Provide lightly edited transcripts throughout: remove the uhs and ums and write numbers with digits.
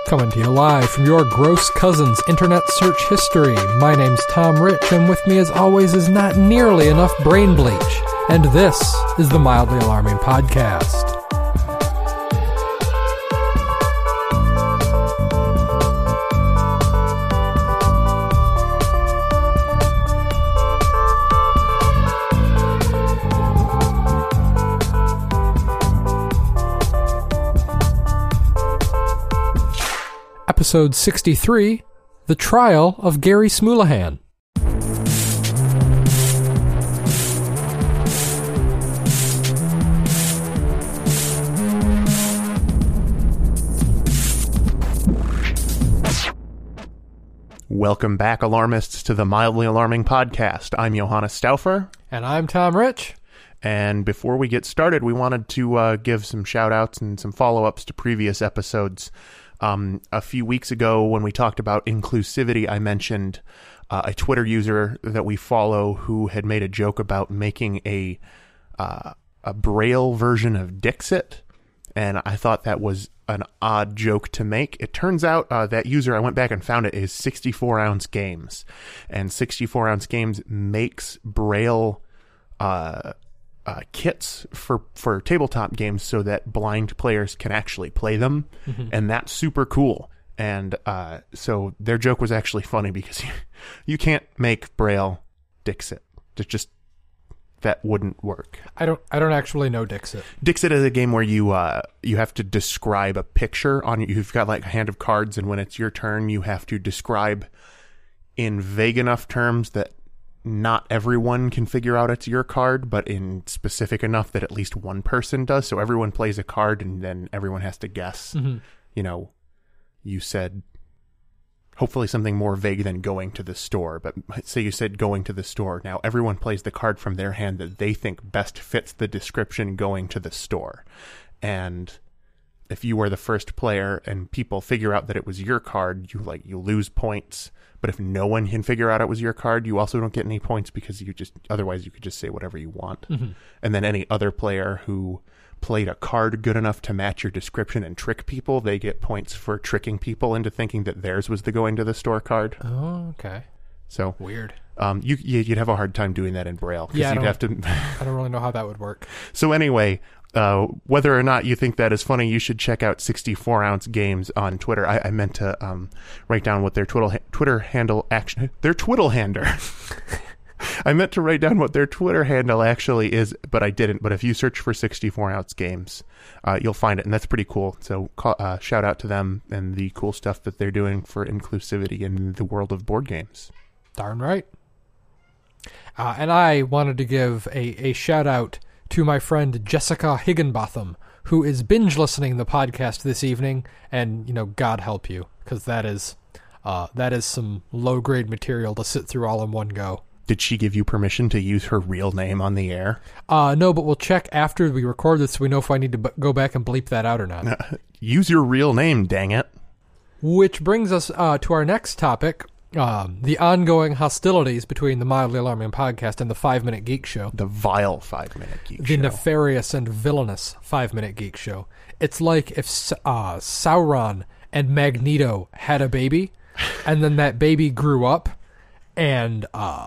Coming to you live from your gross cousin's internet search history. My name's Tom Rich, and with me as always is not nearly enough brain bleach. And this is the Mildly Alarming Podcast. Episode 63, The Trial of Gary Smoulihan. Welcome back, alarmists, to the Mildly Alarming Podcast. I'm Johannes Stauffer. And I'm Tom Rich. And before we get started, we wanted to give some shout-outs and some follow-ups to previous episodes. A few weeks ago, when we talked about inclusivity, I mentioned a Twitter user that we follow who had made a joke about making a Braille version of Dixit, and I thought that was an odd joke to make. It turns out that user, I went back and found it, is 64-ounce Games, and 64-ounce Games makes Braille kits for tabletop games so that blind players can actually play them, and that's super cool. And so their joke was actually funny because you can't make Braille Dixit. It's just that wouldn't work. I don't actually know Dixit. Dixit is a game where you have to describe a picture on you've got like a hand of cards, and when it's your turn, you have to describe in vague enough terms that not everyone can figure out it's your card, but in specific enough that at least one person does. So everyone plays a card, and then everyone has to guess. You know, you said hopefully something more vague than going to the store, but say you said going to the store. Now everyone plays the card from their hand that they think best fits the description going to the store. And if you were the first player and people figure out that it was your card, you lose points. But if no one can figure out it was your card, you also don't get any points because otherwise you could just say whatever you want. And then any other player who played a card good enough to match your description and trick people, they get points for tricking people into thinking that theirs was the going to the store card. Oh, okay. So weird. You'd have a hard time doing that in Braille. Yeah, I don't really know how that would work. So anyway, whether or not you think that is funny, you should check out 64-ounce Games on Twitter. I meant to write down what their Twitter handle their twiddle-hander. I meant to write down what their Twitter handle actually is, but I didn't. But if you search for 64-ounce Games, you'll find it, and that's pretty cool. So shout out to them and the cool stuff that they're doing for inclusivity in the world of board games. Darn right. And I wanted to give a shout out to my friend Jessica Higginbotham, who is binge listening the podcast this evening, and God help you, because that is some low grade material to sit through all in one go. Did she give you permission to use her real name on the air? No, but we'll check after we record this so we know if I need to go back and bleep that out or not. Use your real name, dang it. Which brings us to our next topic. The ongoing hostilities between the Mildly Alarming Podcast and the 5 Minute Geek Show. The vile 5 Minute Geek Show. The nefarious and villainous 5 Minute Geek Show. It's like if Sauron and Magneto had a baby, and then that baby grew up and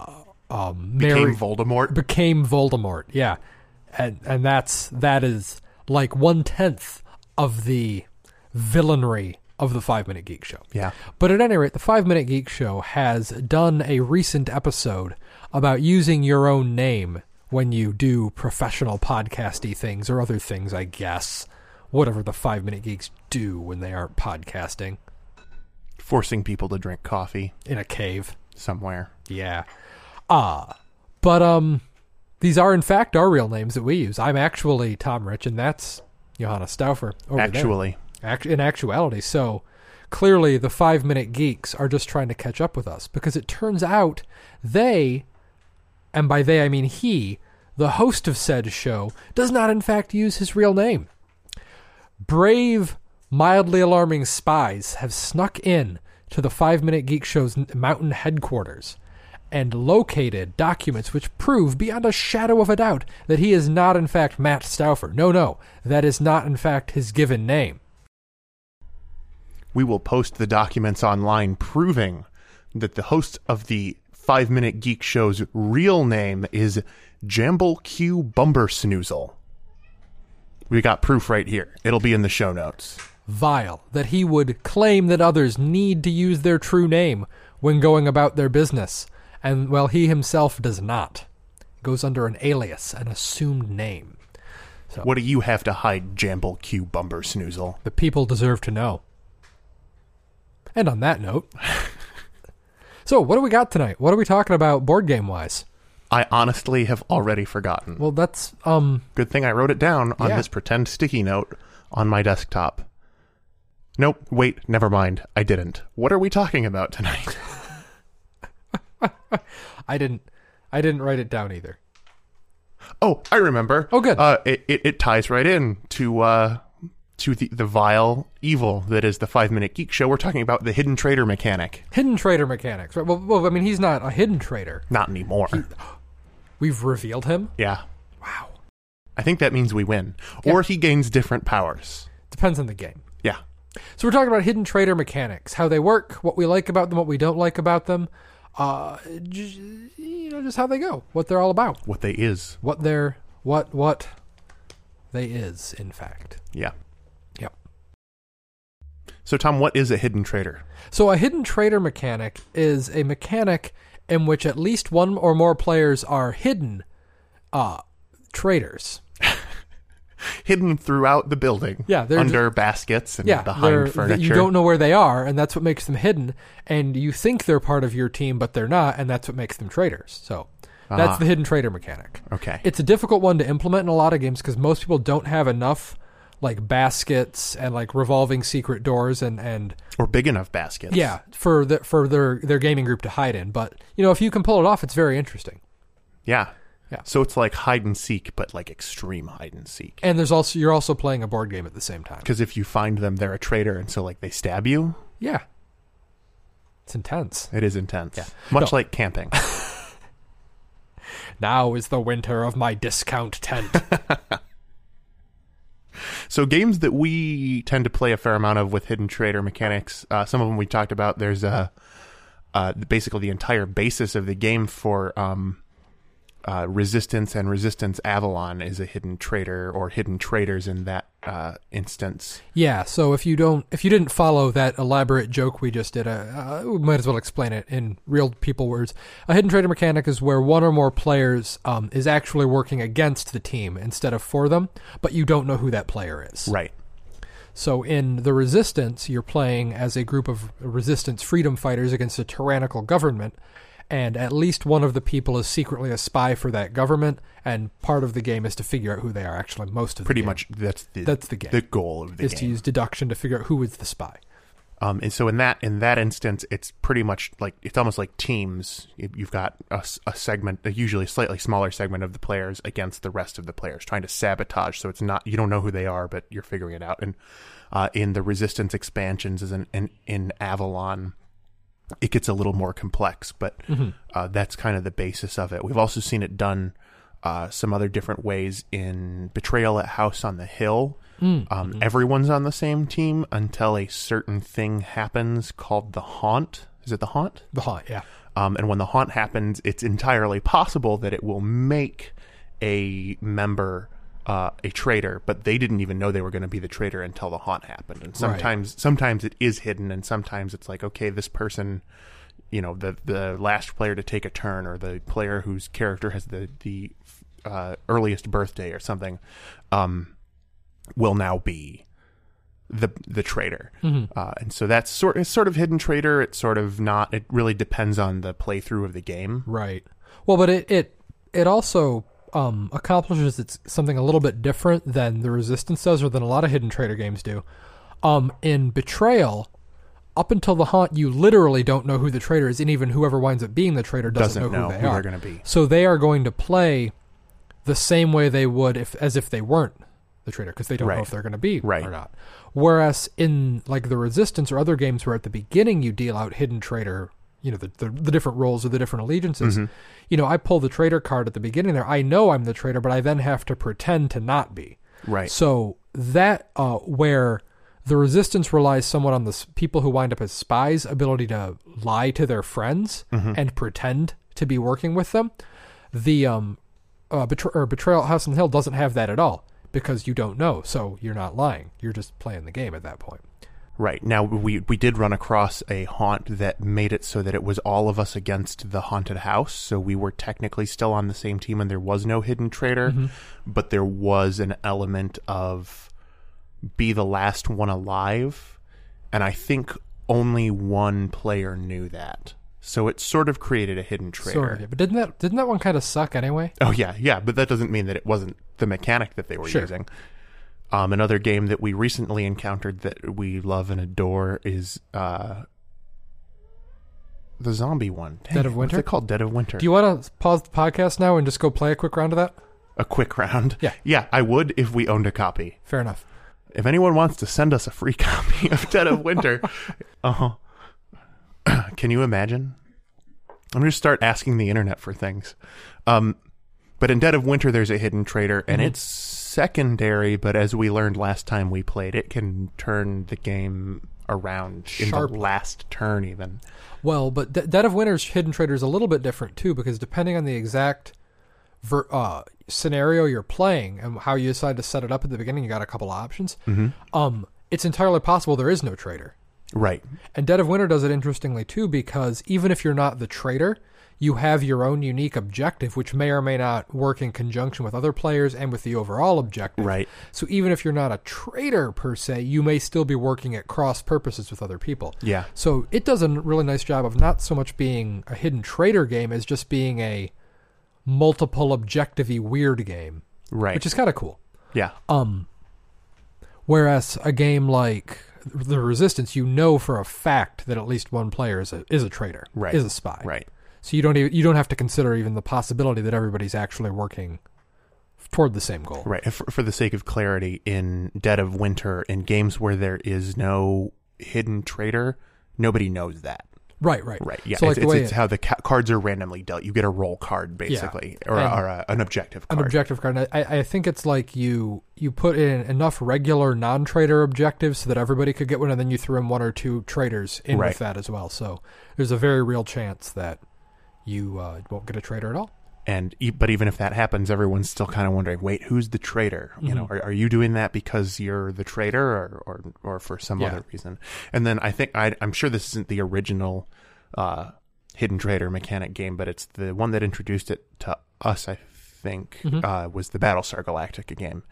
became Voldemort. Yeah. And that is like 1/10 of the villainry of the 5 Minute Geek Show. Yeah. But at any rate, the 5 Minute Geek Show has done a recent episode about using your own name when you do professional podcasty things or other things, I guess. Whatever the 5 Minute Geeks do when they aren't podcasting. Forcing people to drink coffee. In a cave. Somewhere. Yeah. But these are in fact our real names that we use. I'm actually Tom Rich, and that's Johannes Stauffer over Actually. there. In actuality. So clearly the 5 Minute Geeks are just trying to catch up with us, because it turns out they, and by they I mean he, the host of said show, does not in fact use his real name. Brave, mildly alarming spies have snuck in to the 5 Minute Geek Show's mountain headquarters and located documents which prove beyond a shadow of a doubt that he is not in fact Matt Stauffer. No, that is not in fact his given name. we will post the documents online proving that the host of the 5 Minute Geek Show's real name is Jamble Q Bumbersnoozle. We got proof right here. It'll be in the show notes. Vile that he would claim that others need to use their true name when going about their business, and, well, he himself does not. Goes under an alias, an assumed name. So, what do you have to hide, Jamble Q Bumbersnoozle? the people deserve to know. And on that note, so what do we got tonight? What are we talking about board game-wise? I honestly have already forgotten. Well, that's, Good thing I wrote it down on Yeah. this pretend sticky note on my desktop. Nope, wait, never mind. I didn't. What are we talking about tonight? I didn't write it down either. Oh, I remember. Oh, good. It ties right in to the vile evil that is the 5 Minute Geek Show. We're talking about the hidden trader mechanic. Hidden trader mechanics. Right? Well, I mean, he's not a hidden trader. Not anymore. We've revealed him. Yeah. Wow. I think that means we win. Yeah. Or he gains different powers. Depends on the game. Yeah. So we're talking about hidden trader mechanics, how they work, what we like about them, what we don't like about them, just how they go, what they're all about, What they is. what they is, in fact. Yeah. Yep. So, Tom, what is a hidden trader? So a hidden trader mechanic is a mechanic in which at least one or more players are hidden traders. Hidden throughout the building. Yeah, they're under baskets and Yeah, behind furniture. you don't know where they are, and that's what makes them hidden. And you think they're part of your team, but they're not, and that's what makes them traders. So that's the hidden trader mechanic. Okay. It's a difficult one to implement in a lot of games because most people don't have enough like baskets and like revolving secret doors and Or big enough baskets. yeah for their gaming group to hide in. But if you can pull it off, it's very interesting. Yeah. Yeah. So it's like hide and seek, but like extreme hide and seek. And you're also playing a board game at the same time. Because if you find them, they're a traitor, and so like they stab you. Yeah, it's intense. It is intense. Yeah. Much like camping. Now is the winter of my discount tent. So games that we tend to play a fair amount of with hidden trader mechanics, some of them we talked about. There's basically the entire basis of the game for Resistance and Resistance Avalon is a hidden trader or hidden traders in that instance. Yeah, so if you didn't follow that elaborate joke we just did, we might as well explain it in real people words. A hidden trader mechanic is where one or more players is actually working against the team instead of for them, but you don't know who that player is. Right. So in the Resistance, you're playing as a group of Resistance freedom fighters against a tyrannical government, and at least one of the people is secretly a spy for that government, and part of the game is to figure out who they are. Actually, most of the Pretty game. much that's the game. The goal of the is game. to use deduction to figure out who is the spy. And so in that instance, it's pretty much like it's almost like teams. You've got a segment, a usually slightly smaller segment of the players against the rest of the players, trying to sabotage. So it's not you don't know who they are, but you're figuring it out. And in the Resistance expansions, as in Avalon, it gets a little more complex, but that's kind of the basis of it. We've also seen it done some other different ways in Betrayal at House on the Hill. Everyone's on the same team until a certain thing happens called the Haunt. Is it the Haunt? The Haunt, yeah. And when the Haunt happens, it's entirely possible that it will make a member a traitor, but they didn't even know they were going to be the traitor until the Haunt happened. And sometimes it is hidden, and sometimes it's like, okay, this person, the last player to take a turn, or the player whose character has the earliest birthday or something, will now be the traitor. And so that's sort of hidden traitor. It's sort of not. It really depends on the playthrough of the game. Right. Well, but it also accomplishes something a little bit different than the Resistance does, or than a lot of hidden traitor games do. In Betrayal, up until the Haunt, you literally don't know who the traitor is, and even whoever winds up being the traitor doesn't know who they are. They're going to be. So they are going to play the same way they would as if they weren't the traitor, because they don't know if they're going to be or not. Whereas in like the Resistance or other games where at the beginning you deal out hidden traitor, the different roles or the different allegiances, I pull the traitor card at the beginning there. I know I'm the traitor, but I then have to pretend to not be. Right. So that where The Resistance relies somewhat on the people who wind up as spies' ability to lie to their friends and pretend to be working with them. The Betrayal at House on the Hill doesn't have that at all because you don't know, so you're not lying. You're just playing the game at that point. Right. Now, we did run across a haunt that made it so that it was all of us against the haunted house, so we were technically still on the same team and there was no hidden traitor, but there was an element of be the last one alive, and I think only one player knew that. So it sort of created a hidden traitor. Sort of, yeah. But didn't that one kind of suck anyway? Oh, yeah, but that doesn't mean that it wasn't the mechanic that they were using. Another game that we recently encountered that we love and adore is the zombie one. Dead of Winter? What's it called? Dead of Winter. Do you want to pause the podcast now and just go play a quick round of that? A quick round? Yeah. Yeah, I would if we owned a copy. Fair enough. If anyone wants to send us a free copy of Dead of Winter, can you imagine? I'm going to start asking the internet for things. But in Dead of Winter, there's a hidden traitor, and it's secondary, but as we learned last time we played, it can turn the game around in the last turn even. Well, but Dead of Winter's hidden traitor is a little bit different, too, because depending on the exact scenario you're playing and how you decide to set it up at the beginning, you got a couple options. It's entirely possible there is no traitor. Right. And Dead of Winter does it interestingly too, because even if you're not the traitor, you have your own unique objective, which may or may not work in conjunction with other players and with the overall objective. Right. So even if you're not a traitor per se, you may still be working at cross purposes with other people. Yeah. So it does a really nice job of not so much being a hidden traitor game as just being a multiple objective-y weird game. Right. Which is kind of cool. Yeah. Whereas a game like The Resistance, you know for a fact that at least one player is a traitor, right. is a spy. Right. So you don't have to consider even the possibility that everybody's actually working toward the same goal. Right. For the sake of clarity, in Dead of Winter, in games where there is no hidden traitor, nobody knows that. Right. Yeah, So it's how the cards are randomly dealt. You get a roll card, basically, or an objective card. An objective card. I think it's like you put in enough regular non-traitor objectives so that everybody could get one, and then you threw in one or two traitors in with that as well. So there's a very real chance that you won't get a traitor at all. But even if that happens, everyone's still kind of wondering, wait, who's the traitor? You know, are you doing that because you're the traitor or for some other reason? And then I think I'm sure this isn't the original hidden traitor mechanic game, but it's the one that introduced it to us, I think, was the Battlestar Galactica game.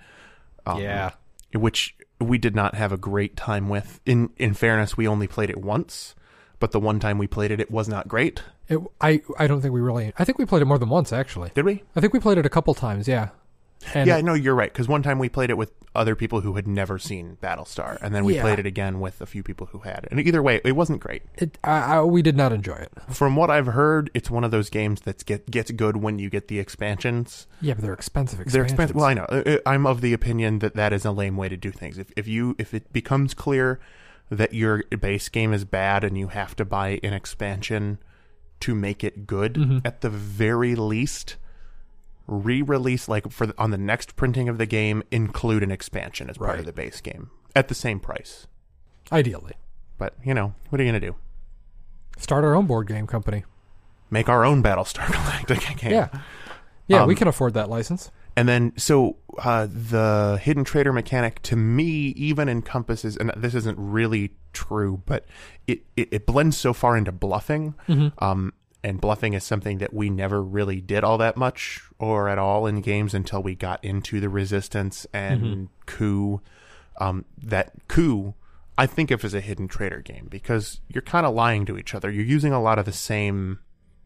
Which we did not have a great time with. In fairness, we only played it once, but the one time we played it, it was not great. I don't think we really... I think we played it more than once, actually. Did we? I think we played it a couple times, yeah. Yeah, no, you're right, because one time we played it with other people who had never seen Battlestar, and then we played it again with a few people who had. And either way, it wasn't great. We did not enjoy it. From what I've heard, it's one of those games that gets good when you get the expansions. Yeah, but they're expensive expansions. They're expensive. Well, I know. I'm of the opinion that is a lame way to do things. If it becomes clear that your base game is bad and you have to buy an expansion to make it good, at the very least, re-release, like on the next printing of the game, include an expansion as part of the base game at the same price. Ideally. But, what are you going to do? Start our own board game company. Make our own Battlestar Galactica game. Yeah, we can afford that license. And then, so the hidden traitor mechanic, to me, even encompasses, and this isn't really true, but it blends so far into bluffing. And bluffing is something that we never really did all that much or at all in games until we got into the Resistance and Coup. That Coup, I think of as a hidden traitor game because you're kind of lying to each other. You're using a lot of the same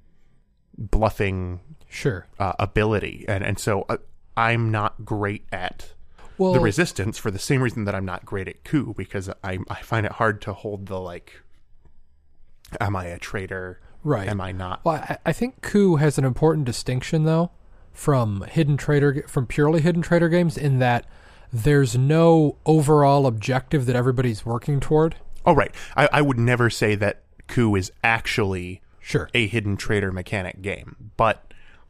bluffing ability. And so I'm not great at the Resistance for the same reason that I'm not great at Coup, because I find it hard to hold the, like, am I a traitor? Right. Am I not? Well, I think Coup has an important distinction, though, from purely hidden traitor games, in that there's no overall objective that everybody's working toward. Oh, right. I would never say that Coup is actually a hidden traitor mechanic game, but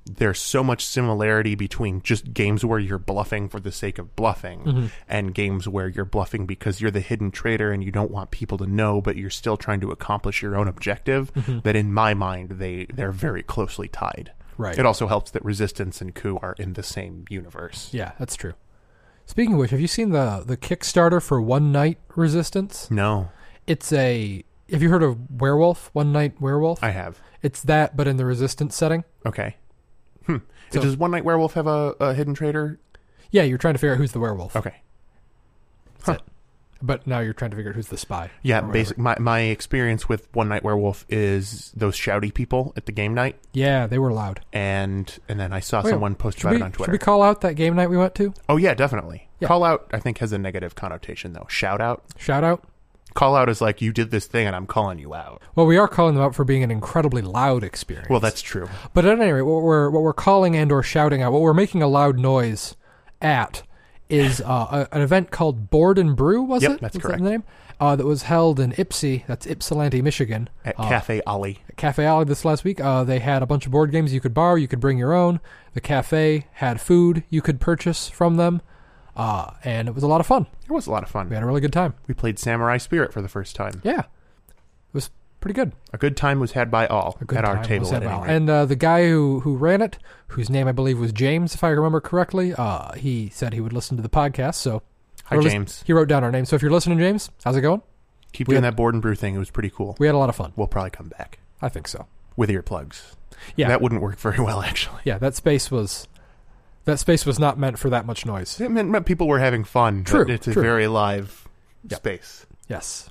there's so much similarity between just games where you're bluffing for the sake of bluffing and games where you're bluffing because you're the hidden traitor and you don't want people to know, but you're still trying to accomplish your own objective, that in my mind, they're very closely tied. Right. It also helps that Resistance and Coup are in the same universe. Yeah, that's true. Speaking of which, have you seen the Kickstarter for One Night Resistance? No. Have you heard of Werewolf? One Night Werewolf? I have. It's that, but in the Resistance setting. Okay. So, does One Night Werewolf have a hidden traitor? Yeah, you're trying to figure out who's the werewolf. Okay. That's it. But now you're trying to figure out who's the spy. Yeah, my experience with One Night Werewolf is those shouty people at the game night. Yeah, they were loud. And then I saw someone post about it on Twitter. Should we call out that game night we went to? Oh, yeah, definitely. Yeah. Call out, I think, has a negative connotation, though. Shout out? Shout out? Call out is like, you did this thing and I'm calling you out. Well, we are calling them out for being an incredibly loud experience. Well, that's true. But at any rate, what we're calling and or shouting out, what we're making a loud noise at, is an event called Board and Brew, was it? Yep, that's correct. That the name? That was held in Ypsi, that's Ypsilanti, Michigan. At Cafe Ali. At Cafe Ali this last week. They had a bunch of board games you could borrow, you could bring your own. The cafe had food you could purchase from them. And it was a lot of fun. It was a lot of fun. We had a really good time. We played Samurai Spirit for the first time. Yeah. It was pretty good. A good time was had by all at our table. At any rate. And the guy who ran it, whose name I believe was James, if I remember correctly, he said he would listen to the podcast. So, hi, James. He wrote down our name. So if you're listening, James, how's it going? Keep doing that Board and Brew thing. It was pretty cool. We had a lot of fun. We'll probably come back. I think so. With earplugs. Yeah. That wouldn't work very well, actually. Yeah, that space was not meant for that much noise. It meant people were having fun. True. But it's a very live space. Yes.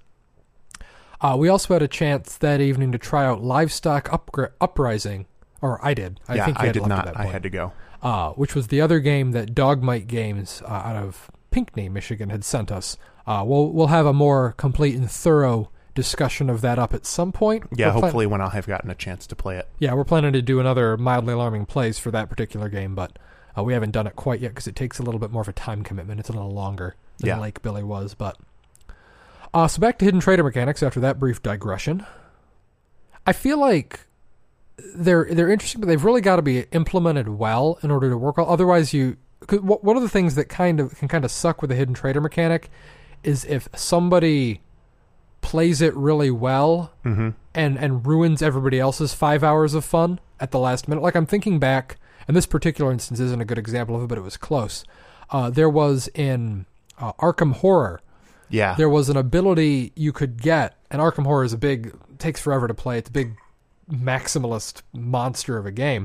We also had a chance that evening to try out Livestock Uprising. Or I did. I think I did not. I had to go. Which was the other game that Dogmite Games out of Pinckney, Michigan had sent us. We'll have a more complete and thorough discussion of that up at some point. Yeah, hopefully when I'll have gotten a chance to play it. Yeah, we're planning to do another Mildly Alarming Plays for that particular game, but we haven't done it quite yet because it takes a little bit more of a time commitment. It's a little longer than Lake Billy was, but... so back to Hidden Trader mechanics after that brief digression. I feel like they're interesting, but they've really got to be implemented well in order to work well. Otherwise, one of the things that can kind of suck with the Hidden Trader mechanic is if somebody plays it really well and ruins everybody else's 5 hours of fun at the last minute. Like I'm thinking back, and this particular instance isn't a good example of it, but it was close. There was in Arkham Horror. Yeah. There was an ability you could get, and Arkham Horror is takes forever to play. It's a big maximalist monster of a game.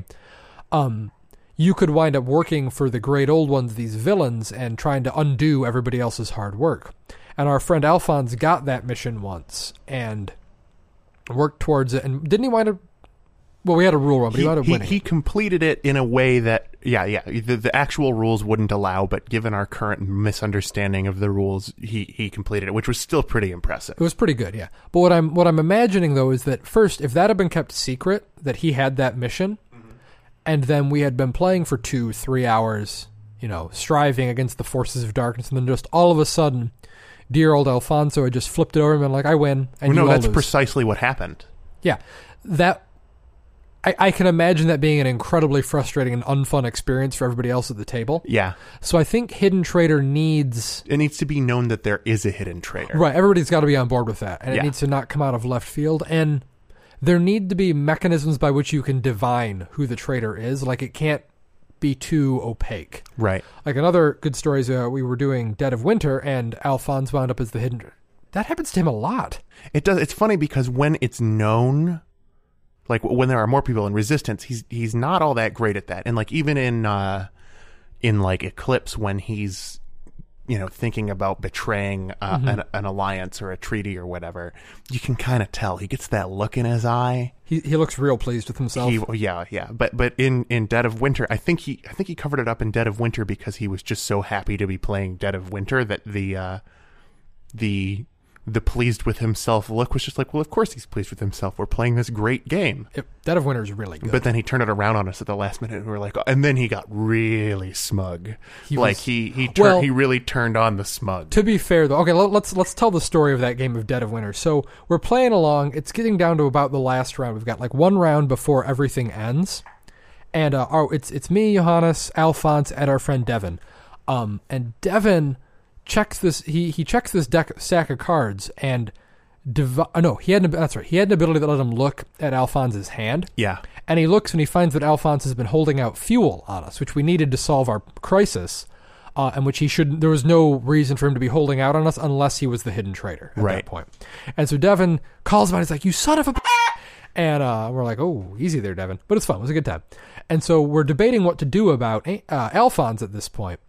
You could wind up working for the great old ones, these villains, and trying to undo everybody else's hard work. And our friend Alphonse got that mission once and worked towards it. And didn't he wind up... Well, we had a rule run, but he wound up winning. He completed it in a way that, the actual rules wouldn't allow, but given our current misunderstanding of the rules, he completed it, which was still pretty impressive. It was pretty good, yeah. But what I'm imagining, though, is that first, if that had been kept secret, that he had that mission, and then we had been playing for 2-3 hours, striving against the forces of darkness, and then just all of a sudden, dear old Alfonso had just flipped it over and been like, I win, and you all that's lose. precisely what happened. Yeah. I can imagine that being an incredibly frustrating and unfun experience for everybody else at the table. Yeah. So I think Hidden Trader needs... It needs to be known that there is a hidden trader. Right. Everybody's got to be on board with that. And it needs to not come out of left field. And there need to be mechanisms by which you can divine who the traitor is. Like, it can't be too opaque. Right. Like, another good story is we were doing Dead of Winter, and Alphonse wound up as the hidden... That happens to him a lot. It does. It's funny because when it's known... Like, when there are more people in Resistance, he's not all that great at that. And, like, even in Eclipse, when he's, thinking about betraying an alliance or a treaty or whatever, you can kind of tell. He gets that look in his eye. He looks real pleased with himself. Yeah. But in Dead of Winter, I think he covered it up in Dead of Winter because he was just so happy to be playing Dead of Winter that the pleased with himself look was just like, well, of course he's pleased with himself. We're playing this great game. Dead of Winter is really good. But then he turned it around on us at the last minute, and we were like, and then he got really smug. He really turned on the smug. To be fair, though, okay, let's tell the story of that game of Dead of Winter. So we're playing along. It's getting down to about the last round. We've got like one round before everything ends, And it's me, Johannes, Alphonse, and our friend Devin. And Devin checks this. He checks this stack of cards and he had an ability that let him look at Alphonse's hand. Yeah. And he looks and he finds that Alphonse has been holding out fuel on us, which we needed to solve our crisis, and which there was no reason for him to be holding out on us unless he was the hidden traitor at that point. And so Devin calls him out. He's like, "You son of a..." And we're like, "Oh, easy there, Devin." But it's fun. It was a good time. And so we're debating what to do about Alphonse at this point.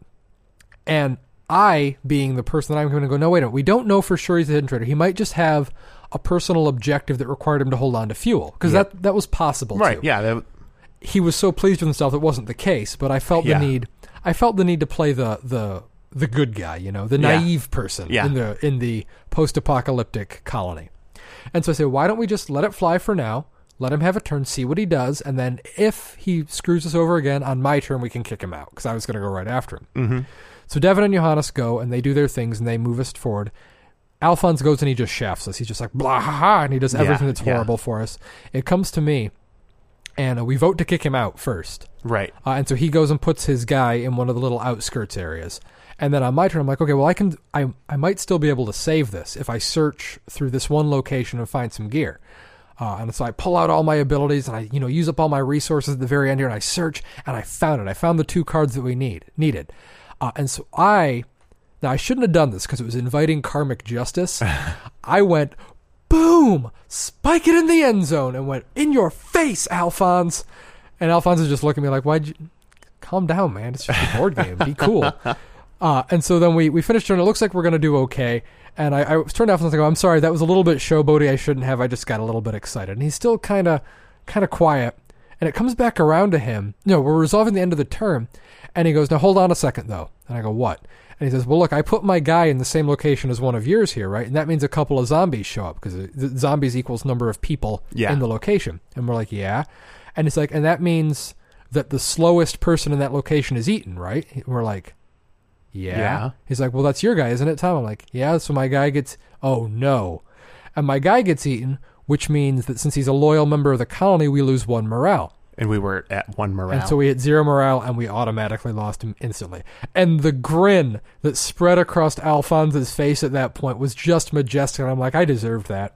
And I, being the person that I'm going to go, no, wait a minute. We don't know for sure he's a hidden traitor. He might just have a personal objective that required him to hold on to fuel. Because that was possible, right, too. Yeah. He was so pleased with himself it wasn't the case, but I felt the need to play the good guy, the naive person in the post-apocalyptic colony. And so I said, why don't we just let it fly for now, let him have a turn, see what he does, and then if he screws us over again on my turn, we can kick him out, because I was going to go right after him. Mm-hmm. So Devin and Johannes go, and they do their things, and they move us forward. Alphonse goes and he just shafts us. He's just like, blah, ha, ha, and he does everything that's horrible for us. It comes to me, and we vote to kick him out first. Right. And so he goes and puts his guy in one of the little outskirts areas. And then on my turn, I'm like, okay, well, I might still be able to save this if I search through this one location and find some gear. And so I pull out all my abilities and I, use up all my resources at the very end here, and I search, and I found it. I found the 2 cards that we needed. And so I shouldn't have done this because it was inviting karmic justice. I went, boom, spike it in the end zone, and went, in your face, Alphonse. And Alphonse is just looking at me like, why'd you... Calm down, man. It's just a board game. Be cool. And so then we finished turn. It looks like we're going to do okay. And I was turned off and I was like, I'm sorry, that was a little bit showboaty. I shouldn't have. I just got a little bit excited. And he's still kind of quiet. And it comes back around to him. We're resolving the end of the turn. And he goes, now hold on a second, though. And I go, what? And he says, well, look, I put my guy in the same location as one of yours here, right? And that means a couple of zombies show up because zombies equals number of people in the location. And we're like, yeah. And it's like, and that means that the slowest person in that location is eaten, right? And we're like, yeah. He's like, well, that's your guy, isn't it, Tom? I'm like, yeah, so my guy gets... Oh, no. And my guy gets eaten, which means that since he's a loyal member of the colony, we lose 1 morale. And we were at 1 morale. And so we hit 0 morale, and we automatically lost him instantly. And the grin that spread across Alphonse's face at that point was just majestic. And I'm like, I deserved that.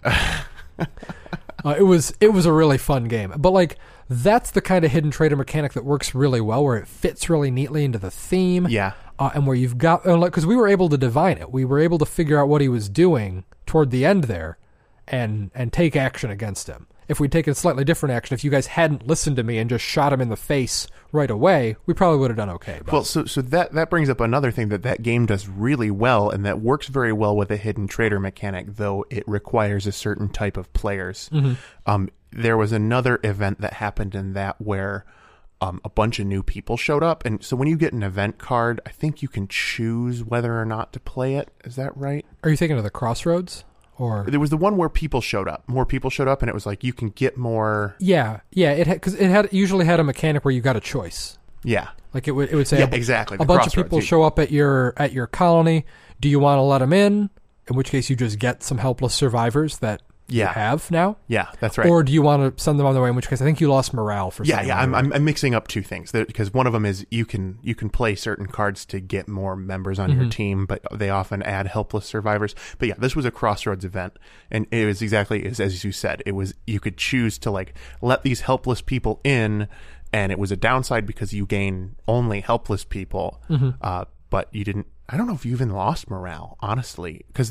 It was a really fun game. But, that's the kind of hidden traitor mechanic that works really well, where it fits really neatly into the theme. Yeah. And where you've got... Because we were able to divine it. We were able to figure out what he was doing toward the end there and take action against him. If we'd taken slightly different action, if you guys hadn't listened to me and just shot him in the face right away, we probably would have done okay. But. Well, so that brings up another thing that game does really well, and that works very well with a hidden traitor mechanic, though it requires a certain type of players. Mm-hmm. There was another event that happened in that where a bunch of new people showed up, and so when you get an event card, I think you can choose whether or not to play it. Is that right? Are you thinking of the Crossroads? Or there was the one where people showed up. More people showed up, and it was like you can get more. Yeah. Because it usually had a mechanic where you got a choice. Yeah, like it would say, exactly. A bunch of people show up at your colony. Do you want to let them in? In which case, you just get some helpless survivors that you have now. Yeah, that's right. Or do you want to send them on their way? In which case, I think you lost morale for. I'm mixing up 2 things because one of them is you can play certain cards to get more members on your team, but they often add helpless survivors. But yeah, this was a Crossroads event, and it was exactly as you said. It was you could choose to let these helpless people in, and it was a downside because you gain only helpless people, but you didn't. I don't know if you even lost morale, honestly, because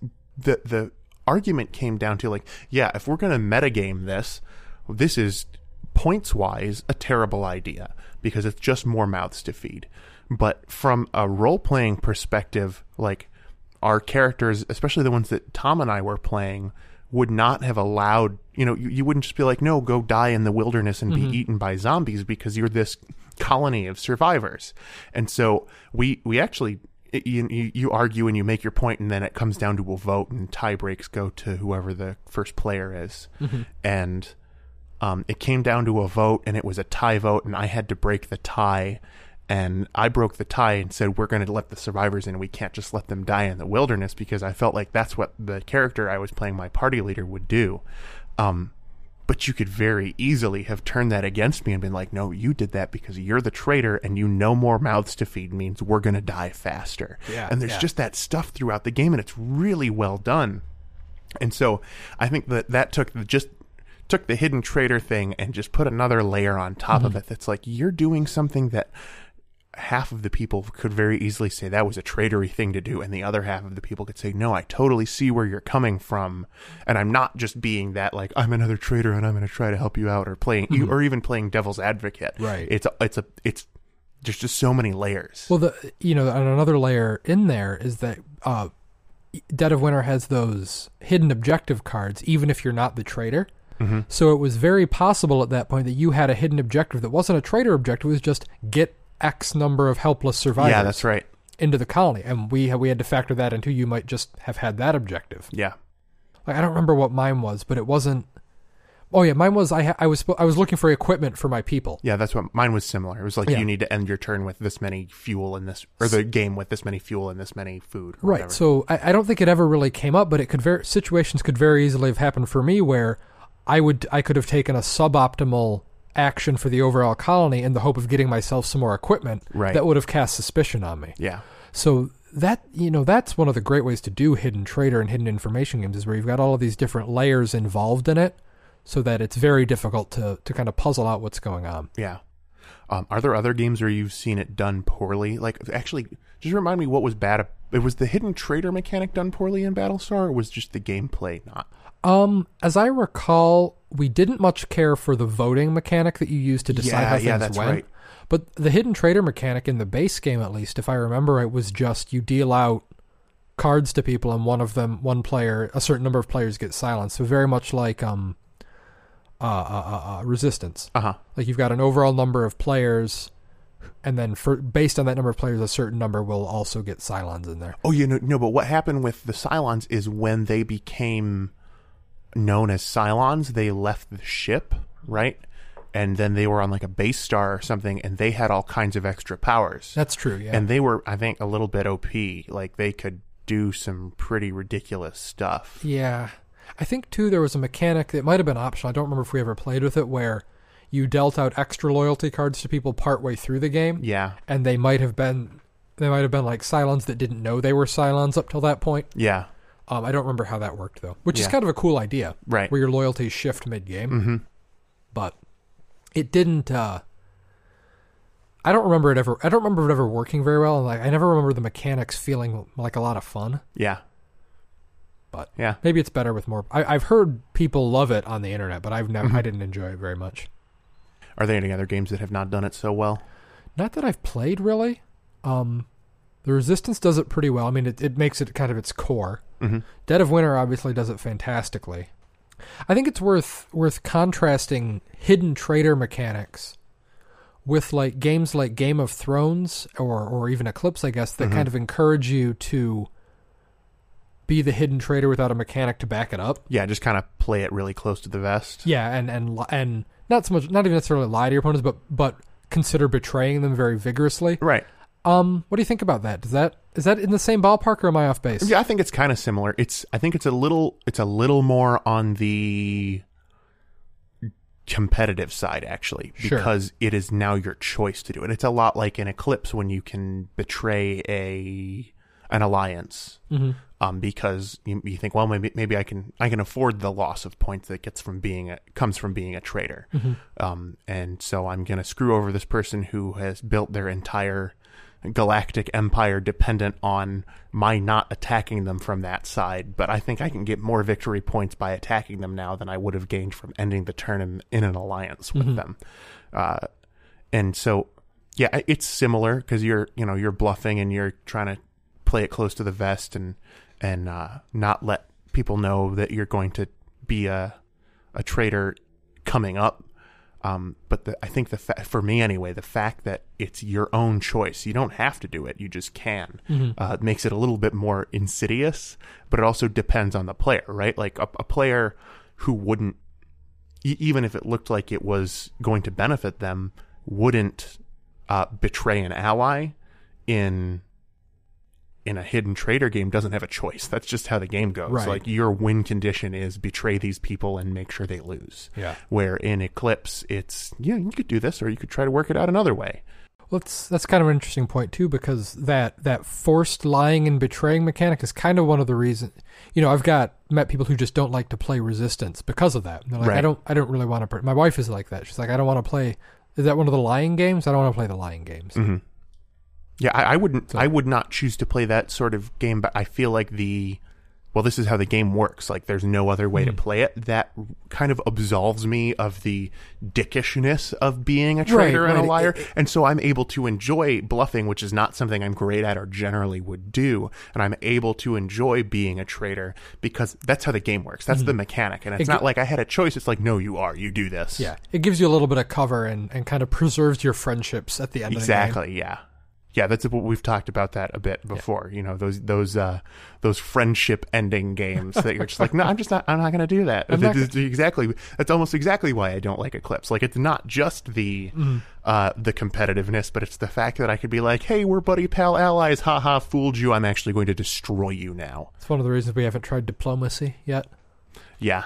the argument came down to if we're going to metagame this is points-wise a terrible idea because it's just more mouths to feed. But from a role-playing perspective, our characters, especially the ones that Tom and I were playing, would not have allowed, you wouldn't just be like, no, go die in the wilderness and be eaten by zombies because you're this colony of survivors. And so we actually... You argue and you make your point, and then it comes down to a vote, and tie breaks go to whoever the first player is. And it came down to a vote, and it was a tie vote, and I had to break the tie. And I broke the tie and said, we're going to let the survivors in. We can't just let them die in the wilderness, because I felt like that's what the character I was playing, my party leader, would do. But But you could very easily have turned that against me and been like, no, you did that because you're the traitor and you know more mouths to feed means we're going to die faster. Yeah, and there's just that stuff throughout the game, and it's really well done. And so I think that took the hidden traitor thing and just put another layer on top of it. That's like, you're doing something that half of the people could very easily say that was a traitory thing to do, and the other half of the people could say, no, I totally see where you're coming from, and I'm not just being that, like, I'm another traitor and I'm going to try to help you out, or playing or even playing devil's advocate. Right. It's there's just so many layers. Well, and another layer in there is that Dead of Winter has those hidden objective cards, even if you're not the traitor. Mm-hmm. So it was very possible at that point that you had a hidden objective that wasn't a traitor objective. It was just get X number of helpless survivors. Yeah, that's right. Into the colony, and we had to factor that into. You might just have had that objective. Yeah. Like, I don't remember what mine was, but it wasn't. Oh yeah, mine was I was looking for equipment for my people. Yeah, that's what mine was similar. It was like, you need to end your turn with this many fuel in this, or the game with this many fuel and this many food. Or right. Whatever. So I don't think it ever really came up, but it could situations could very easily have happened for me where I could have taken a suboptimal action for the overall colony in the hope of getting myself some more equipment that would have cast suspicion on me. Yeah. So that's one of the great ways to do hidden traitor and hidden information games, is where you've got all of these different layers involved in it, so that it's very difficult to kind of puzzle out what's going on. Yeah. Are there other games where you've seen it done poorly? Like, actually, just remind me what was bad. It was the hidden traitor mechanic done poorly in Battlestar, or was just the gameplay not? As I recall, we didn't much care for the voting mechanic that you used to decide how things went. Right. But the hidden traitor mechanic in the base game, at least, if I remember, it was just you deal out cards to people, and a certain number of players get silenced. So very much like Resistance. Like, you've got an overall number of players, and then based on that number of players, a certain number will also get Cylons in there. Oh, no, but what happened with the Cylons is when they became known as Cylons, they left the ship, right? And then they were on like a base star or something, and they had all kinds of extra powers. That's true, yeah. And they were, I think, a little bit OP. Like, they could do some pretty ridiculous stuff. Yeah. I think, too, there was a mechanic that might have been optional. I don't remember if we ever played with it, where you dealt out extra loyalty cards to people partway through the game. Yeah. And they might have been like Cylons that didn't know they were Cylons up till that point. Yeah. I don't remember how that worked, though, which is kind of a cool idea. Right. Where your loyalties shift mid-game. Mm-hmm. But it didn't... I don't remember it ever working very well, and like I never remember the mechanics feeling like a lot of fun. Yeah. But yeah, maybe it's better with more... I've heard people love it on the internet, but I didn't enjoy it very much. Are there any other games that have not done it so well? Not that I've played, really. The Resistance does it pretty well. I mean, it makes it kind of its core. Mm-hmm. Dead of Winter obviously does it fantastically. I think it's worth contrasting hidden traitor mechanics with like games like Game of Thrones or even Eclipse, I guess, that kind of encourage you to be the hidden traitor without a mechanic to back it up. Yeah, just kind of play it really close to the vest. Yeah, and not so much, not even necessarily lie to your opponents, but consider betraying them very vigorously. Right. What do you think about that? Is that in the same ballpark, or am I off base? Yeah, I think it's kind of similar. I think it's a little more on the competitive side, actually, because it is now your choice to do it. It's a lot like in Eclipse when you can betray an alliance, because you think, well, maybe I can afford the loss of points that comes from being a traitor, and so I'm going to screw over this person who has built their entire galactic empire dependent on my not attacking them from that side, but I think I can get more victory points by attacking them now than I would have gained from ending the turn in an alliance with them. And so, yeah, it's similar because you're bluffing and you're trying to play it close to the vest and not let people know that you're going to be a traitor coming up. But I think for me anyway, the fact that it's your own choice, you don't have to do it, you just can, makes it a little bit more insidious, but it also depends on the player, right? Like a player who wouldn't, even if it looked like it was going to benefit them, wouldn't betray an ally in in a Hidden Traitor game doesn't have a choice. That's just how the game goes. Right. Like, your win condition is betray these people and make sure they lose. Yeah. Where in Eclipse, it's, you could do this, or you could try to work it out another way. Well, that's kind of an interesting point, too, because that forced lying and betraying mechanic is kind of one of the reasons. I've met people who just don't like to play Resistance because of that. They're like, Right. I don't really want to. My wife is like that. She's like, I don't want to play. Is that one of the lying games? I don't want to play the lying games. Mm-hmm. Yeah, I wouldn't. I would not choose to play that sort of game, but I feel like this is how the game works. Like, there's no other way to play it. That kind of absolves me of the dickishness of being a traitor and a liar. And so I'm able to enjoy bluffing, which is not something I'm great at or generally would do. And I'm able to enjoy being a traitor because that's how the game works. That's the mechanic. And it's not like I had a choice. It's like, no, you do this. Yeah. It gives you a little bit of cover and kind of preserves your friendships at the end of the game. Exactly, yeah. Yeah, that's what we've talked about that a bit before. Yeah. Those friendship ending games that you're just like, no, I'm not going to do that. That's almost exactly why I don't like Eclipse. Like, it's not just the competitiveness, but it's the fact that I could be like, hey, we're buddy pal allies, haha, fooled you. I'm actually going to destroy you now. It's one of the reasons we haven't tried diplomacy yet. Yeah.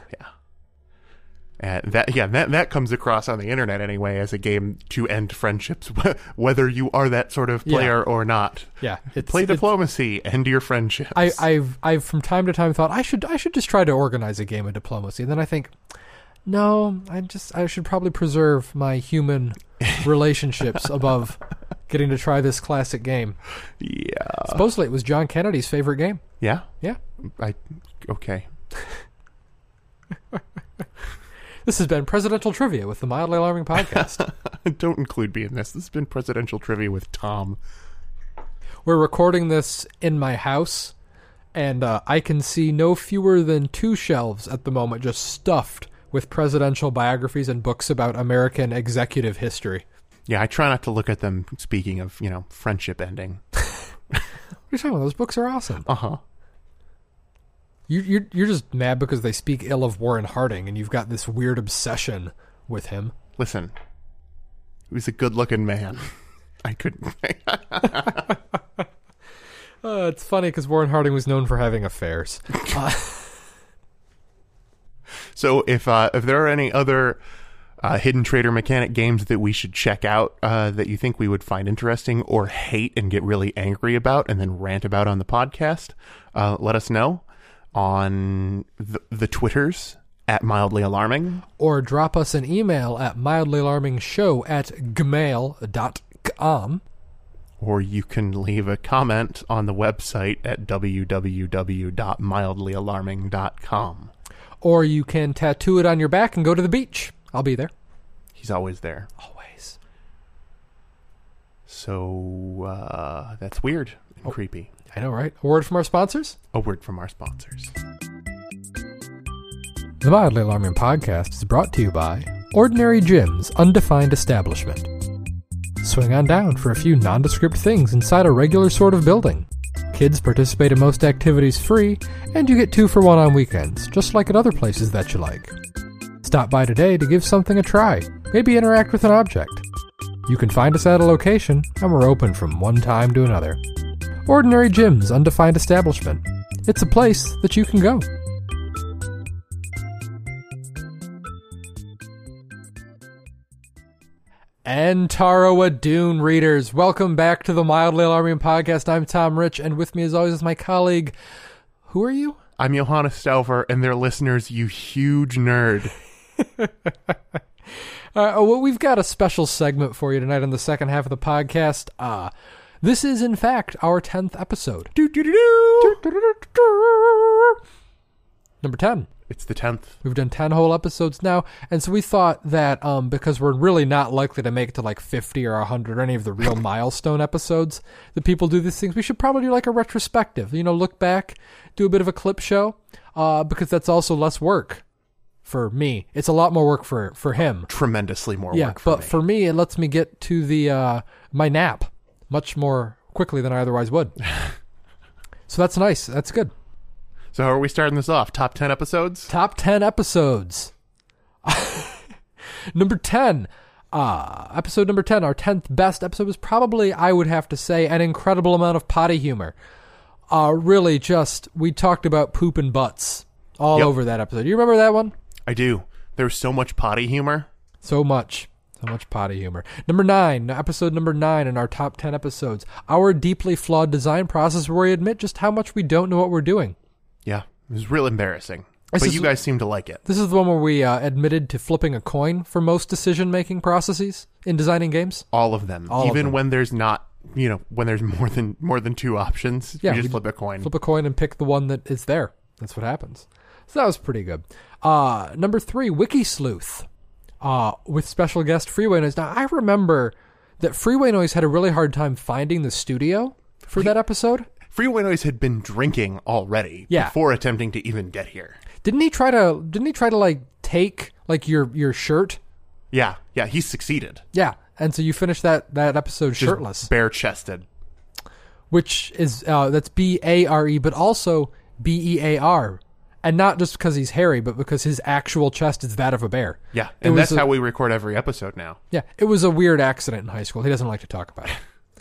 And that comes across on the internet anyway as a game to end friendships, whether you are that sort of player or not. Yeah, play diplomacy, end your friendships. I've from time to time thought I should just try to organize a game of diplomacy, and then I think, no, I should probably preserve my human relationships above getting to try this classic game. Yeah. Supposedly it was John Kennedy's favorite game. Yeah. Yeah. Okay. This has been Presidential Trivia with the Mildly Alarming Podcast. Don't include me in this. This has been Presidential Trivia with Tom. We're recording this in my house, and I can see no fewer than 2 shelves at the moment just stuffed with presidential biographies and books about American executive history. Yeah, I try not to look at them, speaking of, friendship ending. What are you talking about? Those books are awesome. Uh-huh. You're just mad because they speak ill of Warren Harding, and you've got this weird obsession with him. Listen, he was a good-looking man. I couldn't. It's funny because Warren Harding was known for having affairs. So if there are any other Hidden Traitor mechanic games that we should check out that you think we would find interesting or hate and get really angry about and then rant about on the podcast, let us know on the Twitters at Mildly Alarming. Or drop us an email at mildlyalarmingshow@gmail.com. Or you can leave a comment on the website at www.mildlyalarming.com. Or you can tattoo it on your back and go to the beach. I'll be there. He's always there. Always. So, that's weird and creepy. I know, right? A word from our sponsors? A word from our sponsors. The Mildly Alarming Podcast is brought to you by Ordinary Jim's Undefined Establishment. Swing on down for a few nondescript things inside a regular sort of building. Kids participate in most activities free, and you get 2 for 1 on weekends, just like at other places that you like. Stop by today to give something a try. Maybe interact with an object. You can find us at a location, and we're open from one time to another. Ordinary Jim's Undefined Establishment. It's a place that you can go. And Tarawa Dune readers, welcome back to the Mildly Alarming Podcast. I'm Tom Rich, and with me as always is my colleague. Who are you? I'm Johannes Stelver, and their listeners, you huge nerd. Well, we've got a special segment for you tonight in the second half of the podcast. This is, in fact, our 10th episode. Number 10. It's the 10th. We've done 10 whole episodes now, and so we thought that because we're really not likely to make it to like 50 or 100 or any of the real milestone episodes that people do these things, we should probably do like a retrospective. Look back, do a bit of a clip show, because that's also less work for me. It's a lot more work for him. Tremendously more yeah, work for me. But for me, it lets me get to the my nap much more quickly than I otherwise would. So that's nice. That's good. So how are we starting this off? Top 10 episodes? Top 10 episodes. Number 10. Episode number 10, our 10th best episode, was probably, I would have to say, an incredible amount of potty humor. Really just, we talked about poop and butts all over that episode. You remember that one? I do. There was so much potty humor. So much potty humor. Number 9, episode number 9 in our top 10 episodes. Our deeply flawed design process where we admit just how much we don't know what we're doing. Yeah, it was real embarrassing. But you guys seem to like it. This is the one where we admitted to flipping a coin for most decision-making processes in designing games. All of them. Even when there's not, when there's more than two options, you just flip a coin. Flip a coin and pick the one that is there. That's what happens. So that was pretty good. Number 3, Wiki Sleuth, with special guest Freeway Noise. Now, I remember that Freeway Noise had a really hard time finding the studio for that episode. Freeway Noise had been drinking already before attempting to even get here. Didn't he try to like take like your shirt? Yeah, he succeeded. Yeah, and so you finished that episode shirtless, bare chested, which is that's BARE, but also BEAR, and not just because he's hairy, but because his actual chest is that of a bear. Yeah, and that's how we record every episode now. Yeah, it was a weird accident in high school. He doesn't like to talk about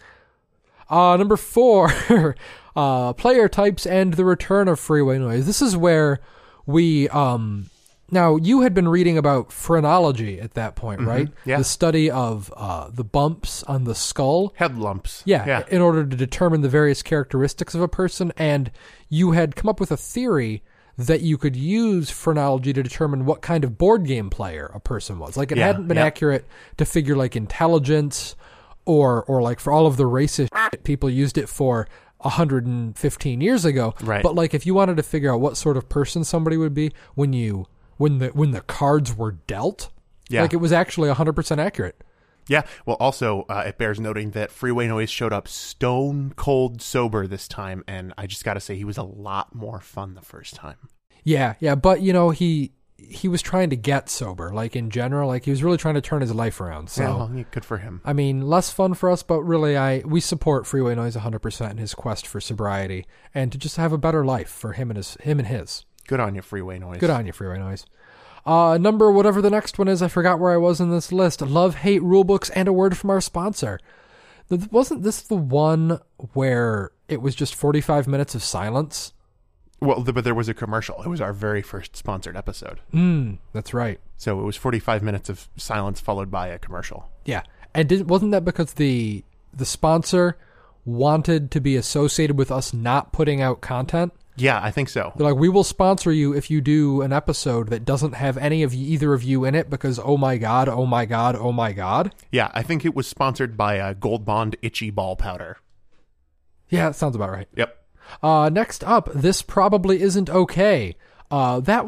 it. Number 4, player types and the return of Freeway Noise. This is where we now you had been reading about phrenology at that point, right? Yeah. The study of the bumps on the skull. Head lumps. Yeah, in order to determine the various characteristics of a person, and you had come up with a theory that you could use phrenology to determine what kind of board game player a person was. Like it hadn't been accurate to figure like intelligence or like for all of the racist shit people used it for 115 years ago. Right. But like if you wanted to figure out what sort of person somebody would be when the cards were dealt, like it was actually 100% accurate. Yeah. Well, also, it bears noting that Freeway Noise showed up stone cold sober this time, and I just got to say he was a lot more fun the first time. Yeah, but he was trying to get sober, like in general, like he was really trying to turn his life around. So good for him. I mean, less fun for us, but really we support Freeway Noise 100% in his quest for sobriety and to just have a better life for him and his. Good on you, Freeway Noise. Good on you, Freeway Noise. Number whatever the next one is, I forgot where I was in this list. Love, hate, rulebooks, and a word from our sponsor. Wasn't this the one where it was just 45 minutes of silence? Well, but there was a commercial. It was our very first sponsored episode. That's right. So it was 45 minutes of silence followed by a commercial. Yeah. And wasn't that because the sponsor wanted to be associated with us not putting out content? Yeah, I think so. They're like, we will sponsor you if you do an episode that doesn't have any of either of you in it because, oh my God, oh my God, oh my God. Yeah, I think it was sponsored by Gold Bond Itchy Ball Powder. Yeah, that sounds about right. Yep. Next up, This Probably Isn't Okay. That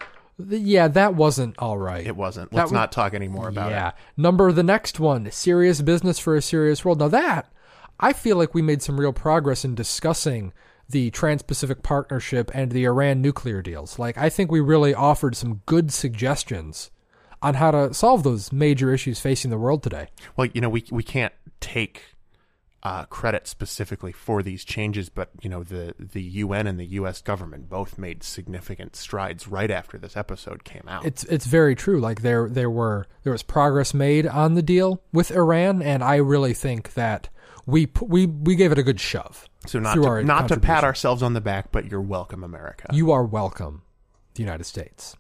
wasn't all right. It wasn't. Let's not talk anymore about it. Yeah. The next one, Serious Business for a Serious World. Now that, I feel like we made some real progress in discussing the Trans-Pacific Partnership and the Iran nuclear deals. Like, I think we really offered some good suggestions on how to solve those major issues facing the world today. Well, we can't take credit specifically for these changes, but the UN and the U.S. government both made significant strides right after this episode came out. It's very true. Like there was progress made on the deal with Iran, and I really think that we gave it a good shove. So not to pat ourselves on the back, but you're welcome, America. You are welcome, the United States.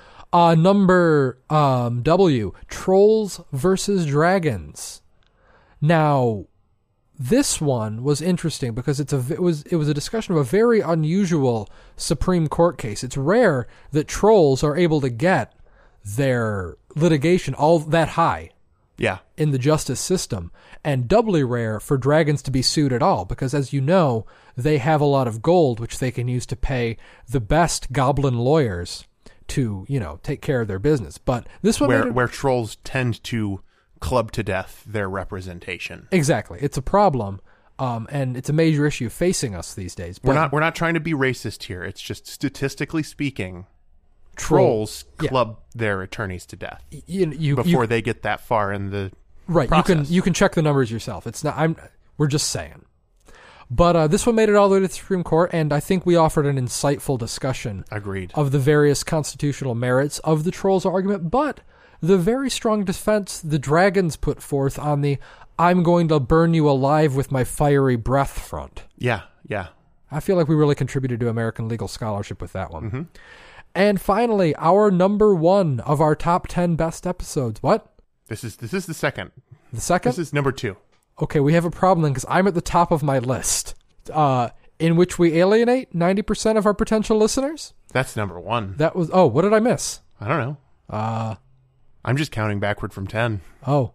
Number W, Trolls versus Dragons. Now, this one was interesting because it was a discussion of a very unusual Supreme Court case. It's rare that trolls are able to get their litigation all that high. Yeah. In the justice system, and doubly rare for dragons to be sued at all, because as you know, they have a lot of gold which they can use to pay the best goblin lawyers to, take care of their business. But this one where trolls tend to club to death their representation. Exactly. It's a problem, and it's a major issue facing us these days. But we're not trying to be racist here. It's just statistically speaking, trolls club their attorneys to death before they get that far in the process. You can check the numbers yourself. It's not. We're just saying. But this one made it all the way to the Supreme Court, and I think we offered an insightful discussion. Agreed. Of the various constitutional merits of the trolls argument. But the very strong defense the dragons put forth on the "I'm going to burn you alive with my fiery breath" front. Yeah. I feel like we really contributed to American legal scholarship with that one. And finally, our number one of our top 10 best episodes. What? This is the second. The second? This is number 2. Okay, we have a problem then because I'm at the top of my list. In which we alienate 90% of our potential listeners? That's number 1. That was... Oh, what did I miss? I don't know. I'm just counting backward from 10. Oh.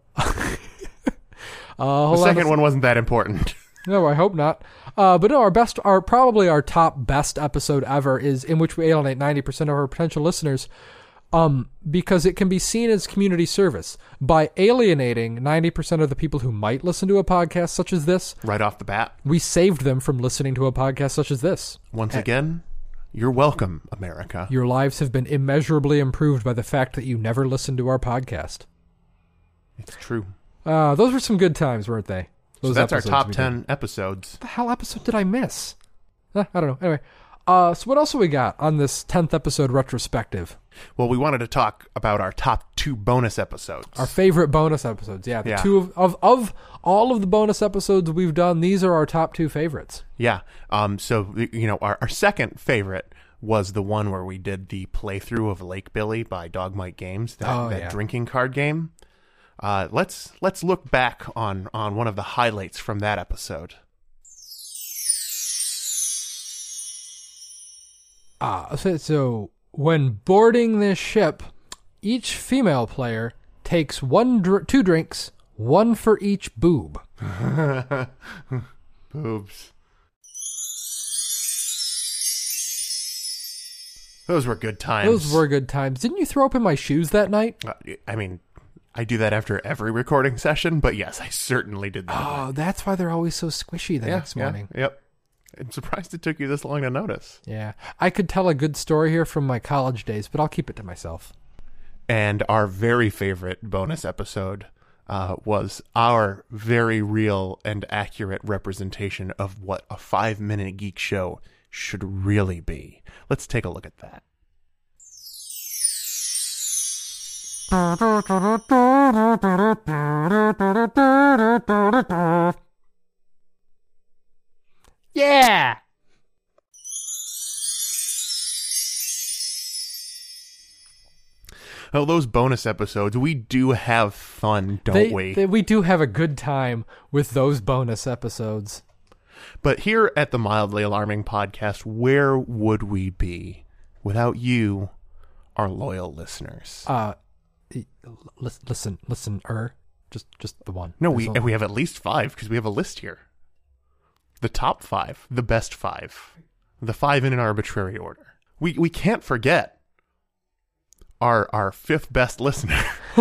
The second one wasn't that important. No, I hope not. But no, probably our top best episode ever is in which we alienate 90% of our potential listeners, because it can be seen as community service by alienating 90% of the people who might listen to a podcast such as this. Right off the bat, we saved them from listening to a podcast such as this. Once again, you're welcome, America. Your lives have been immeasurably improved by the fact that you never listened to our podcast. It's true. Those were some good times, weren't they? So that's our top 10 episodes. What the hell episode did I miss? I don't know. Anyway, so what else have we got on this 10th episode retrospective? Well, we wanted to talk about our top 2 bonus episodes. Our favorite bonus episodes. Yeah, the two of all of the bonus episodes we've done, these are our top 2 favorites. Yeah. So, our second favorite was the one where we did the playthrough of Lake Billy by Dogmite Games, that drinking card game. Let's look back on one of the highlights from that episode. So when boarding this ship, each female player takes 2 drinks, 1 for each boob. Boobs. Those were good times. Didn't you throw up in my shoes that night? I do that after every recording session, but yes, I certainly did that. Oh, that's why they're always so squishy the next morning. Yep. I'm surprised it took you this long to notice. Yeah. I could tell a good story here from my college days, but I'll keep it to myself. And our very favorite bonus episode was our very real and accurate representation of what a 5-minute geek show should really be. Let's take a look at that. Yeah! Oh, those bonus episodes, we do have fun, don't we? We do have a good time with those bonus episodes. But here at the Mildly Alarming Podcast, where would we be without you, our loyal listeners? Listen, just the one. No, we have at least 5 because we have a list here. The top 5, the best 5, the 5 in an arbitrary order. We can't forget our 5th best listener,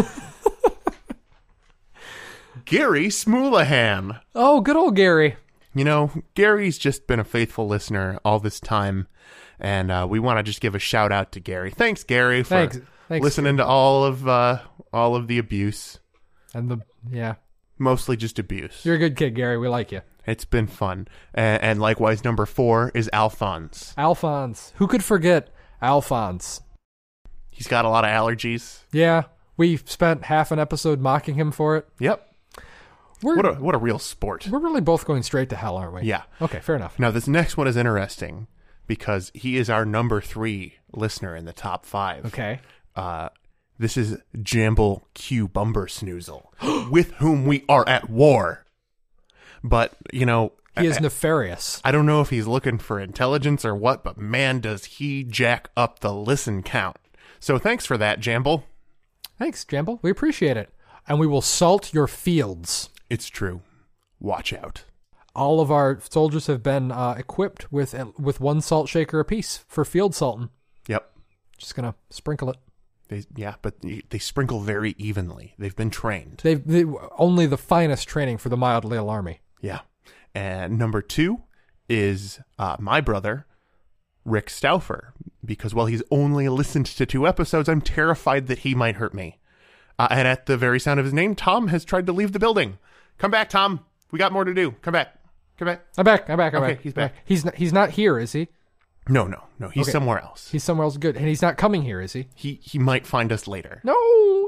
Gary Smoolahan. Oh, good old Gary. Gary's just been a faithful listener all this time, and we want to just give a shout out to Gary. Thanks, Gary, for listening to all of the abuse. And mostly just abuse. You're a good kid, Gary. We like you. It's been fun. And likewise, number 4 is Alphonse. Alphonse. Who could forget Alphonse? He's got a lot of allergies. Yeah. We spent half an episode mocking him for it. Yep. What a real sport. We're really both going straight to hell, aren't we? Yeah. Okay, fair enough. Now, this next one is interesting because he is our number 3 listener in the top 5. Okay. This is Jamble Q Bumber Snoozle, with whom we are at war. But, he is nefarious. I don't know if he's looking for intelligence or what, but man, does he jack up the listen count. So thanks for that, Jamble. Thanks, Jamble. We appreciate it. And we will salt your fields. It's true. Watch out. All of our soldiers have been equipped with 1 salt shaker apiece for field salting. Yep. Just going to sprinkle it. But they sprinkle very evenly. They've been trained. They only the finest training for the mildly alarmy. Yeah. And number 2 is my brother, Rick Stauffer, because while he's only listened to 2 episodes, I'm terrified that he might hurt me. And at the very sound of his name, Tom has tried to leave the building. Come back, Tom. We got more to do. Come back. I'm back. Okay, he's back. He's not here, is he? No. He's somewhere else. He's somewhere else. Good. And he's not coming here, is he? He might find us later. No.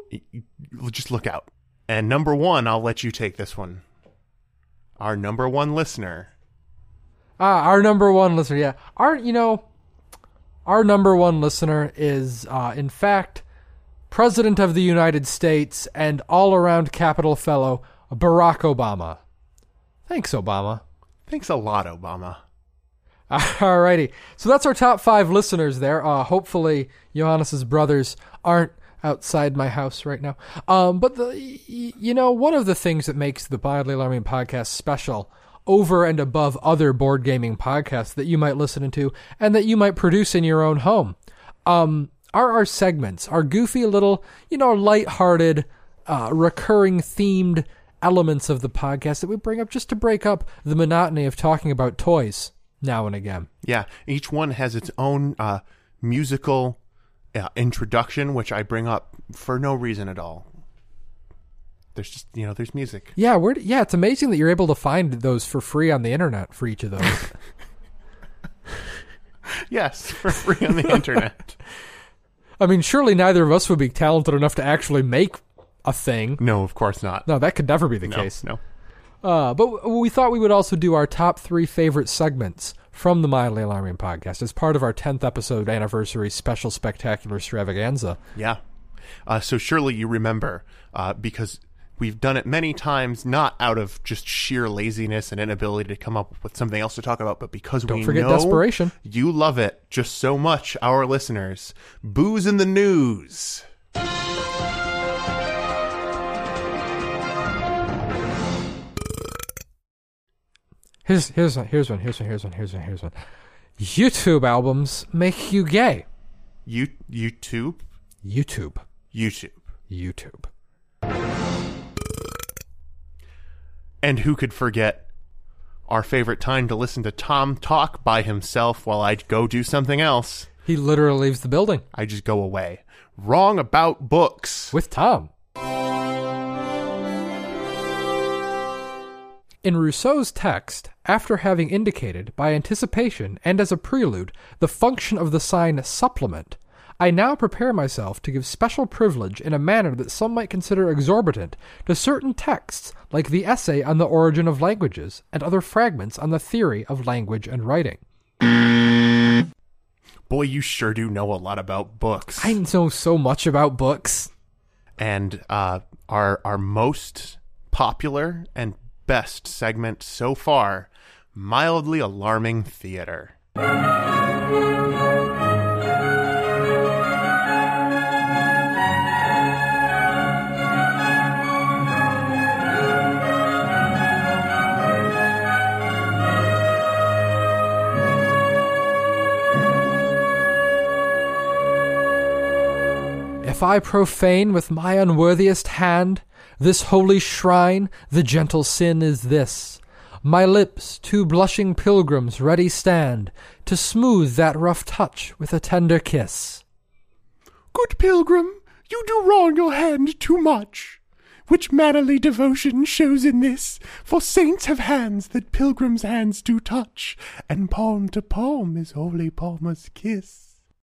just look out. And number one, I'll let you take this one. Our number one listener. Our number one listener, yeah. Our number one listener is, in fact, President of the United States and all-around Capitol fellow, Barack Obama. Thanks, Obama. Thanks a lot, Obama. Alrighty. So that's our top 5 listeners there. Hopefully, Johannes's brothers aren't outside my house right now. But one of the things that makes the Mildly Alarming podcast special over and above other board gaming podcasts that you might listen to and that you might produce in your own home are our segments, our goofy little, lighthearted, recurring themed elements of the podcast that we bring up just to break up the monotony of talking about toys now and again. Yeah, each one has its own musical introduction, which I bring up for no reason at all. There's just, there's music. Yeah, it's amazing that you're able to find those for free on the internet for each of those. Yes, for free on the internet. I mean, surely neither of us would be talented enough to actually make a thing. No, of course not. No, that could never be the case. No. But we thought we would also do our top 3 favorite segments from the Mildly Alarming podcast as part of our 10th episode anniversary special spectacular extravaganza. Yeah. So surely you remember, because we've done it many times, not out of just sheer laziness and inability to come up with something else to talk about, but because Don't forget desperation. You love it just so much, our listeners. Booze in the News. Here's one. YouTube albums make you gay. YouTube. And who could forget our favorite time to listen to Tom talk by himself while I go do something else? He literally leaves the building. I just go away. Wrong About Books. With Tom. In Rousseau's text, after having indicated, by anticipation and as a prelude, the function of the sign supplement, I now prepare myself to give special privilege in a manner that some might consider exorbitant to certain texts like the essay on the origin of languages and other fragments on the theory of language and writing. Boy, you sure do know a lot about books. I know so much about books. And our most popular and best segment so far, Mildly Alarming Theater. If I profane with my unworthiest hand this holy shrine, the gentle sin is this. My lips, 2 blushing pilgrims, ready stand to smooth that rough touch with a tender kiss. Good pilgrim, you do wrong your hand too much, which mannerly devotion shows in this, for saints have hands that pilgrims' hands do touch, and palm to palm is holy Palmer's kiss.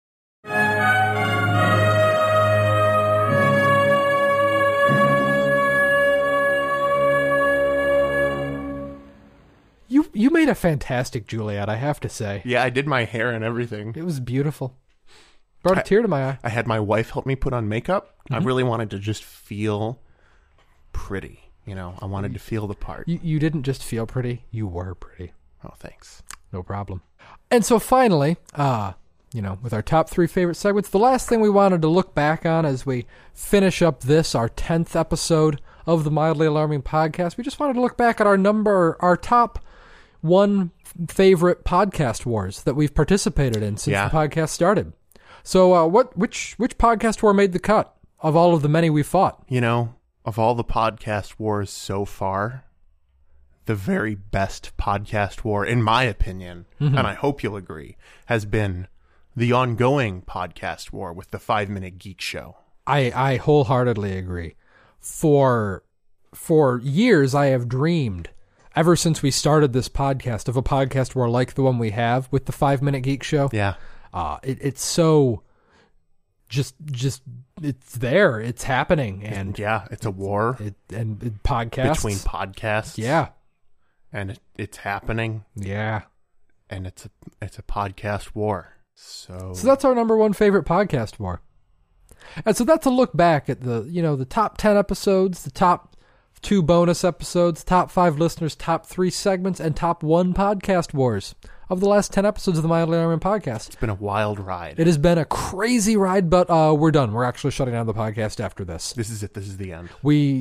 You made a fantastic Juliet, I have to say. Yeah, I did my hair and everything. It was beautiful. Brought a tear to my eye. I had my wife help me put on makeup. Mm-hmm. I really wanted to just feel pretty. I wanted to feel the part. You didn't just feel pretty, you were pretty. Oh, thanks. No problem. And so finally, with our top 3 favorite segments, the last thing we wanted to look back on as we finish up this, our 10th episode of the Mildly Alarming podcast, we just wanted to look back at our top 1 favorite podcast wars that we've participated in since the podcast started. So which podcast war made the cut of all of the many we fought? Of all the podcast wars so far, the very best podcast war, in my opinion, and I hope you'll agree, has been the ongoing podcast war with the 5-Minute Geek Show. I wholeheartedly agree. For years, I have dreamed, ever since we started this podcast, of a podcast war like the one we have with the 5-Minute Geek Show. Yeah. It's so just it's there, it's happening, and yeah, it's a war podcasts between podcasts. Yeah, and it's happening. Yeah, and it's a podcast war. So that's our number one favorite podcast war. And so that's a look back at the top 10 episodes, the top 2 bonus episodes, top 5 listeners, top 3 segments, and top 1 podcast wars of the last 10 episodes of the Mildly Alarming podcast. It's been a wild ride. It has been a crazy ride, but we're done. We're actually shutting down the podcast after this. This is it. This is the end.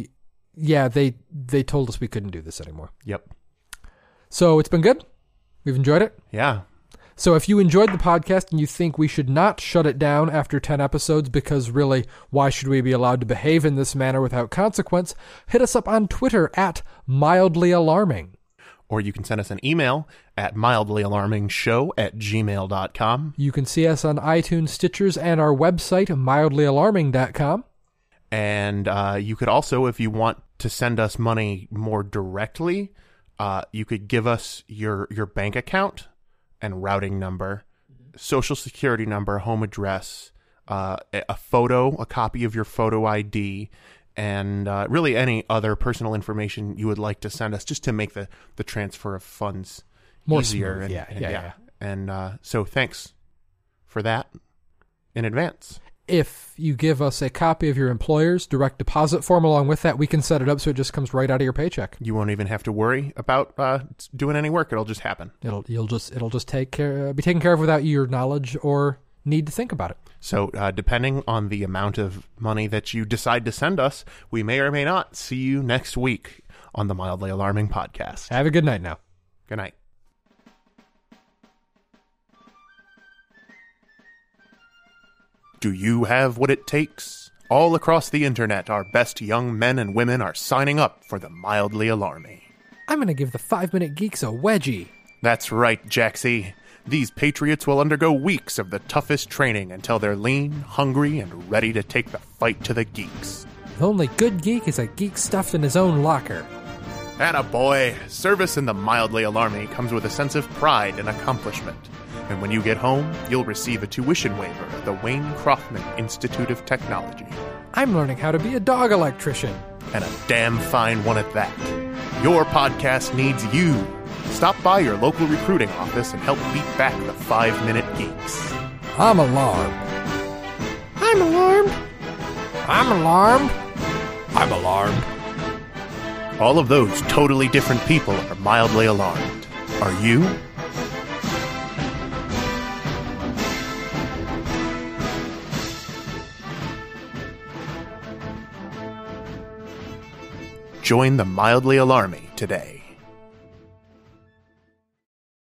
They told us we couldn't do this anymore. Yep. So it's been good. We've enjoyed it. Yeah. So if you enjoyed the podcast and you think we should not shut it down after 10 episodes, because really, why should we be allowed to behave in this manner without consequence, hit us up on Twitter at mildlyalarming. Or you can send us an email at mildlyalarmingshow@gmail.com. You can see us on iTunes, Stitchers, and our website, mildlyalarming.com. And you could also, if you want to send us money more directly, you could give us your bank account and routing number, social security number, home address, a copy of your photo ID, and really any other personal information you would like to send us, just to make the transfer of funds more easier. Smooth. Yeah. And so thanks for that in advance. If you give us a copy of your employer's direct deposit form along with that, we can set it up so it just comes right out of your paycheck. You won't even have to worry about doing any work. It'll just happen. It'll just be taken care of without your knowledge or need to think about it. So depending on the amount of money that you decide to send us, we may or may not see you next week on the Mildly Alarming podcast. Have a good night now. Good night. Do you have what it takes? All across the internet, our best young men and women are signing up for the Mildly Alarming. I'm going to give the 5-Minute Geeks a wedgie. That's right, Jaxie. These patriots will undergo weeks of the toughest training until they're lean, hungry, and ready to take the fight to the geeks. The only good geek is a geek stuffed in his own locker. Attaboy! Service in the Mildly Alarming comes with a sense of pride and accomplishment. And when you get home, you'll receive a tuition waiver at the Wayne Crofman Institute of Technology. I'm learning how to be a dog electrician. And a damn fine one at that. Your podcast needs you. Stop by your local recruiting office and help beat back the 5-Minute Geeks. I'm alarmed. I'm alarmed. I'm alarmed. I'm alarmed. All of those totally different people are mildly alarmed. Are you? Join the Mildly Alarming today.